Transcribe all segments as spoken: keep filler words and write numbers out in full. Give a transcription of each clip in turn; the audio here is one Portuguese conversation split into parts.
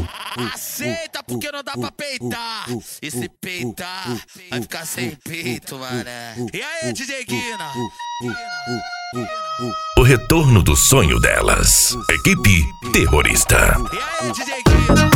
Aceita porque não dá pra peitar. E se peitar, vai ficar sem peito, mané. E aí, D J Guina? O retorno do sonho delas. Equipe Terrorista. E aí, D J Guina?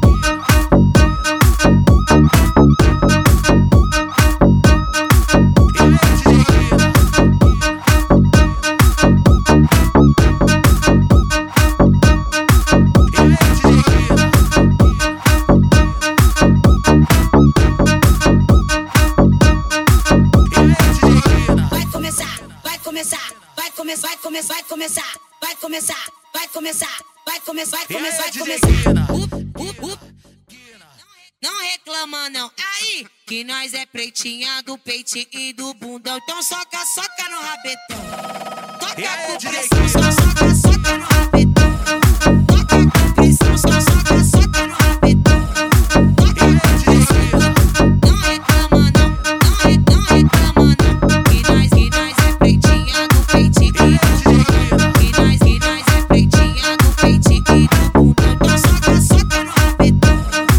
Vai começar, vai começar, vai começar, vai começar, vai começar, vai começar, vai começar, vai começar, vai começar. Up, up, up. Não reclama não, aí que nós é pretinha do peitinho e do bundão. Então soca, soca no rabetão. Toca com pressão, só soca, soca no rabetão. Toca com pressão, só soca, soca no rabetão. Toca com pressão, não reclama não, não re- não reclama não. Que nós, que nós é pretinha do peitinho e do bundão. Que nós, que nós é pretinha do peitinho e do bundão. Então soca, soca no rabetão.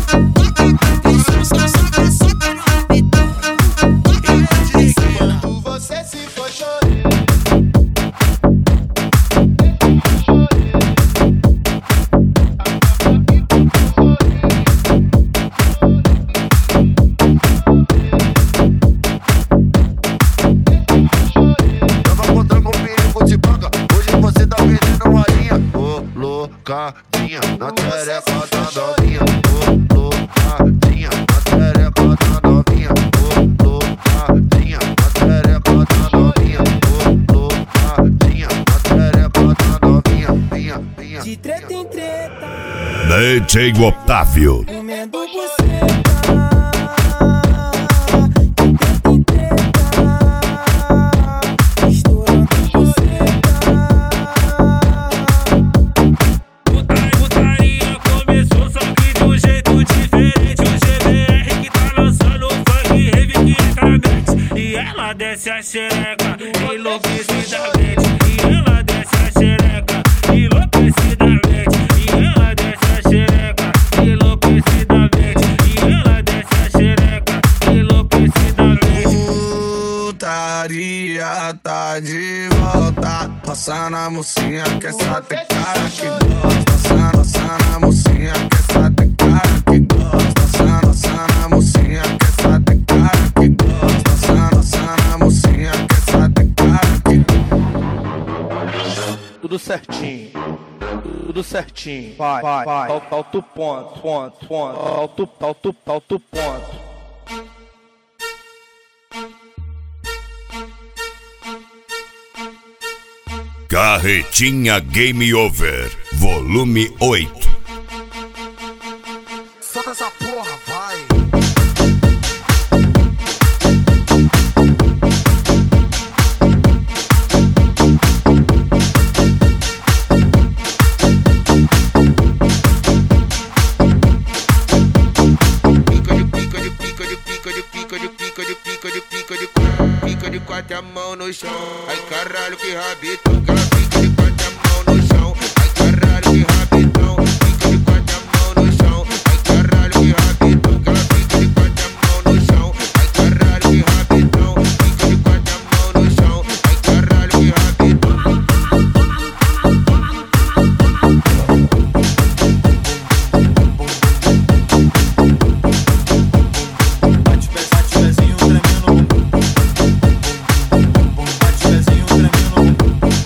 Quando você se for chorar, tava contando com perigo de banca. Hoje você tá perdendo uma linha. Ô, loucadinha, na tarefa da novinha. Ô, loucadinha, na tarefa da novinha. Ô, loucadinha, na tarefa da novinha. Ô, loucadinha, na tarefa da novinha. Vinha, vinha. De treta em treta, D J Otávio. comendo buceta. De treta em treta, estourando buceta. Putaria começou, só que de um jeito diferente. O G B R que tá lançando funk, rave que é carabete. E ela desce a xereca enlouquecidamente. E ela desce a xereca enlouquecidamente. E ela desce a xereca enlouquecidamente. E ela desce a xereca enlouquecidamente. Putaria tá de volta. Passa na mocinha que essa tem cara que gosta. Passa, passa na mocinha que essa tem cara que gosta. Passa, passa na mocinha que essa tem cara que gosta. Passa, passa na mocinha que essa tem cara que gosta. Tudo certinho, tudo certinho. Vai, vai, vai. Falta, falta o ponto, ponto, ponto. Falta, o- falta, o- falta o ponto. Carretinha Game Over. Volume oito. Solta essa porra, vai. Pica de pica de pica de pica de pica de pica de pica de pica de pica de quatro a mão no chão. Ai caralho que rabitão, que ela fica de quatro a mão no chão. Ai caralho que rabitão, fica de quatro a mão no chão. Ai caralho que rabitão, que ela fica de quatro a mão no chão. Ai caralho que rabitão, fica de quatro a mão no chão. Ai caralho que rabitão. Bate pezinho tremendo. Bate pezinho tremendo.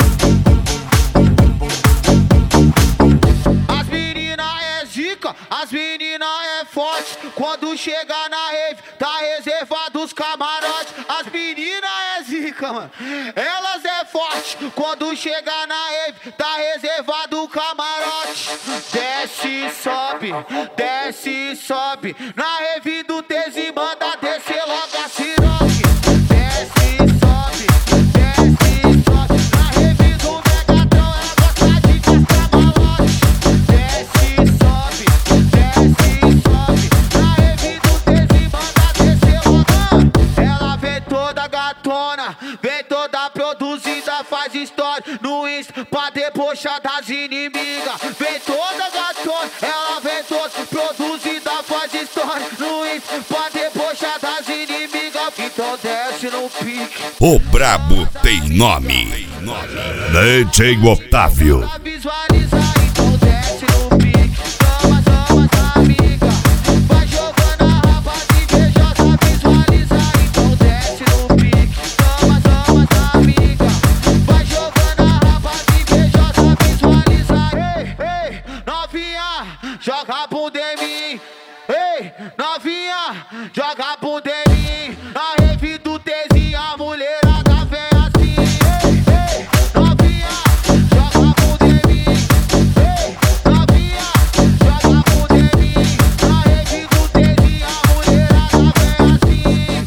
As menina é zica, as menina é forte. Quando chega na rave, tá reservado os camarotes. As menina é zica, mano. Elas é forte. Quando chega na rave, tá reservado o camarote. Desce e sobe, desce e sobe. Na rave do Tese manda descer logo a siroque. Desce e sobe, desce e sobe. Na rave do Megatron, ela gosta de festa malote. Desce e sobe, desce e sobe. Na rave do Tese manda descer logo. Ela vem toda gatona, vem toda produzida, faz história no Insta pra debochar das inimigas. Vem toda gatona. Story, ela vem toda produzida, faz história no Insta, pra debochar das inimigas, então desce no pique. O brabo tem nome. D J Otávio. Pra visualizar, então desce no pique. Toma, toma, amiga. Vai jogando a raba de invejosa, visualizar, então desce no pique. Toma, toma, amiga. Vai jogando a raba de invejosa, visualizar. Ei, ei, novinha, joga a bunda em mim. Ei, novinha, joga a bunda em mim. Na rave do Tezinho, a mulherada vem assim. Ei, ei, novinha, joga a bunda em mim. Ei, novinha, joga a bunda em mim. Na rave do Tezinho, a mulherada vem assim.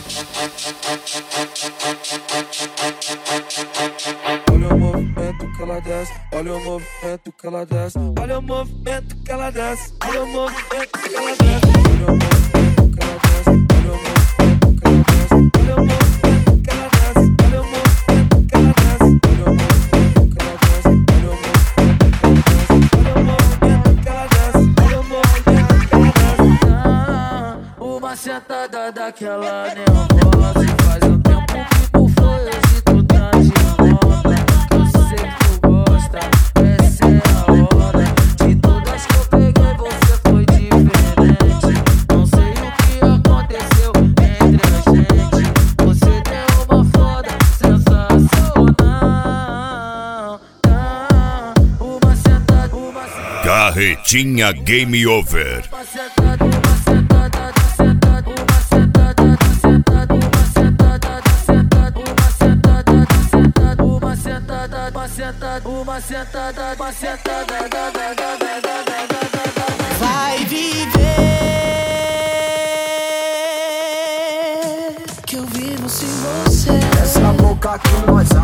Olha o movimento que ela desce, olha o movimento que ela desce, olha o movimento que ela desce, olha o movimento que ela desce, olha o movimento que ela desce, olha o movimento que ela desce, olha o movimento que ela desce, olha o movimento que ela desce, olha o movimento que ela desce, olha o movimento que ela desce, olha o movimento que ela desce. Ah, uma sentada daquela nervosa, faz um tempo que tu foi, hoje tu tá de volta. Eu sei que tu gosta, essa é a hora. De todas que eu peguei, você foi diferente. Não sei o que aconteceu entre a gente. Você deu uma foda sensacional. Ah, uma sentada, uma sentada. Carretinha Game Over. Uma sentada, uma sentada, uma sentada, uma sentada, uma sentada, uma sentada, uma sentada, uma sentada, uma sentada, uma sentada, uma sentada, uma sentada, da, da, da, da, da, da, da. Vai viver que eu vivo sem você. Essa boca que nós